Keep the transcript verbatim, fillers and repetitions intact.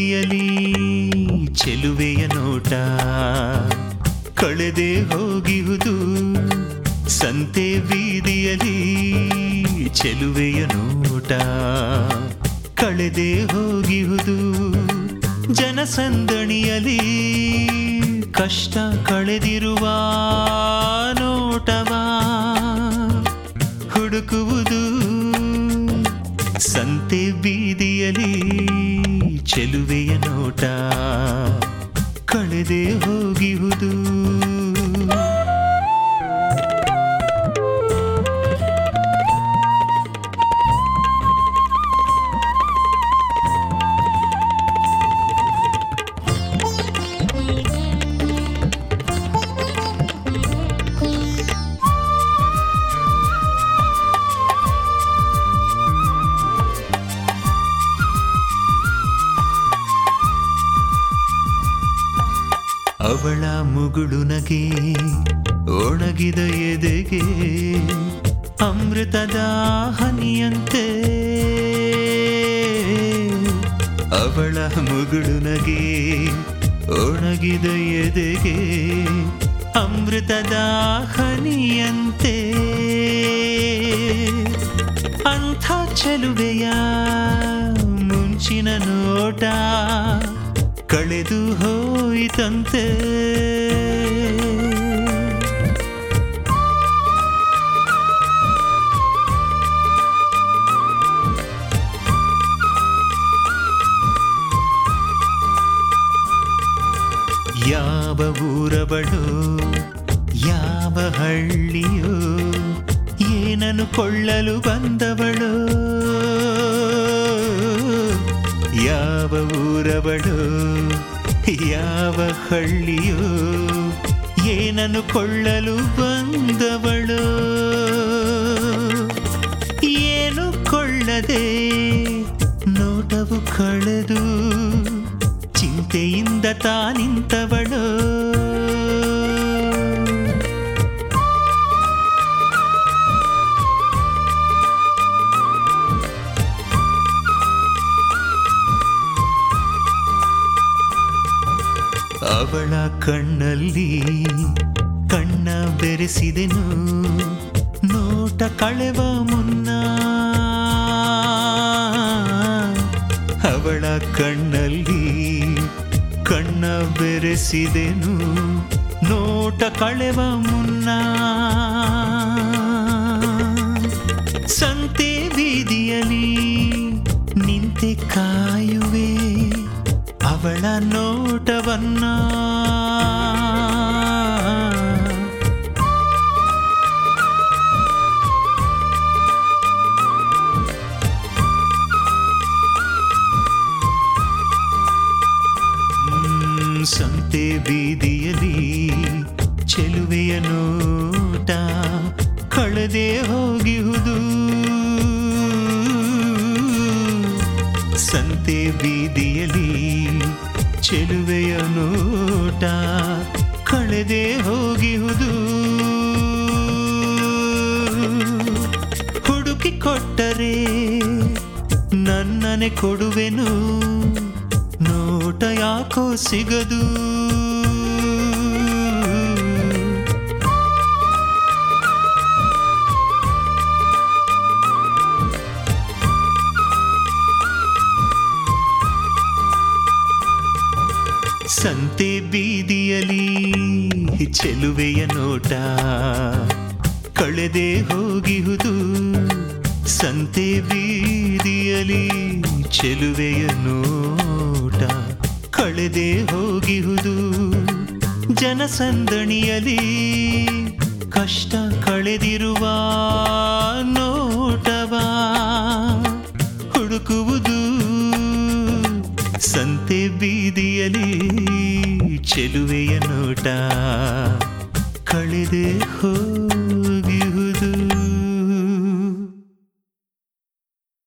ಬೀದಿಯಲಿ ಚೆಲುವೆಯ ನೋಟ ಕಳೆದೇ ಹೋಗಿಹುದು ಸಂತೆ ಬೀದಿಯಲಿ ಚೆಲುವೆಯ ನೋಟ ಕಳೆದೇ ಹೋಗಿಹುದು ಜನಸಂದಣಿಯಲಿ ಕಷ್ಟ ಕಳೆದಿರುವ ನೋಟವ ಹುಡುಕುವುದು ಸಂತೆ ಬೀದಿಯಲಿ ಚೆಲುವೆಯ ನೋಟ ಕಳೆದೇ ಹೋಗಿಹುದು ಅವಳ ಮುಗುಳು ನಗೆ ಒಣಗಿದ ಎದೆಗೆ ಅಮೃತದ ಹನಿಯಂತೆ ಅವಳ ಮುಗುಳು ನಗೆ ಒಣಗಿದ ಎದೆಗೆ ಅಮೃತದ ಹನಿಯಂತೆ ಅಂಥ ಚೆಲುವೆಯ ಮುಂಚಿನ ನೋಟ ಕಳೆದು ಹೋಯಿತಂತೆ ಯಾವ ಊರವಳು ಯಾವ ಹಳ್ಳಿಯೋ ಏನನ್ನು ಕೊಳ್ಳಲು ಬಂದವಳು ಯಾವ ಊರವಳು ಯಾವ ಹಳ್ಳಿಯೋ ಏನನ್ನು ಕೊಳ್ಳಲು ಬಂದವಳು ಏನು ಕೊಳ್ಳದೆ ನೋಟವು ಕಳೆದು ಚಿಂತೆಯಿಂದ ತಾನಿಂತವಳು ಅವಳ ಕಣ್ಣಲ್ಲಿ ಕಣ್ಣ ಬೆರೆಸಿದೆನು ನೋಟ ಕಳೆವ ಮುನ್ನ ಅವಳ ಕಣ್ಣಲ್ಲಿ ಕಣ್ಣ ಬೆರೆಸಿದೆನು ನೋಟ ಕಳೆವ ಮುನ್ನ ಸಂತೆ ಬೀದಿಯಲಿ ನಿಂತೆ ಕಾಯುವೆ ಅವಳ ನೋಟವನ್ನ ಸಂತೆ ಬೀದಿಯಲಿ ಚೆಲುವೆಯ ನೋಟ ಕಳೆದೇ ಹೋಗಿಹುದು ಸಂತೆ ಬೀದಿಯಲಿ ಚೆಲುವೆಯ ನೋಟ ಕಳೆದೇ ಹೋಗಿಹುದು ಹುಡುಕಿ ಕೊಟ್ಟರೆ ನನ್ನನೆ ಕೊಡುವೆನು ನೋಟ ಯಾಕೋ ಸಿಗದು ಸಂತೆ ಬೀದಿಯಲಿ ಚೆಲುವೆಯ ನೋಟ ಕಳೆದೇ ಹೋಗಿಹುದು ಸಂತೆ ಬೀದಿಯಲಿ ಚೆಲುವೆಯ ನೋಟ ಕಳೆದೇ ಹೋಗಿಹುದು ಜನಸಂದಣಿಯಲಿ ಕಷ್ಟ ಕಳೆದಿರುವ ನೋಟವ ಹುಡುಕುವುದು ಸಂತೆ ಬೀದಿಯಲಿ ಚೆಲುವೆಯ ನೋಟ ಕಳೆದೇ ಹೋ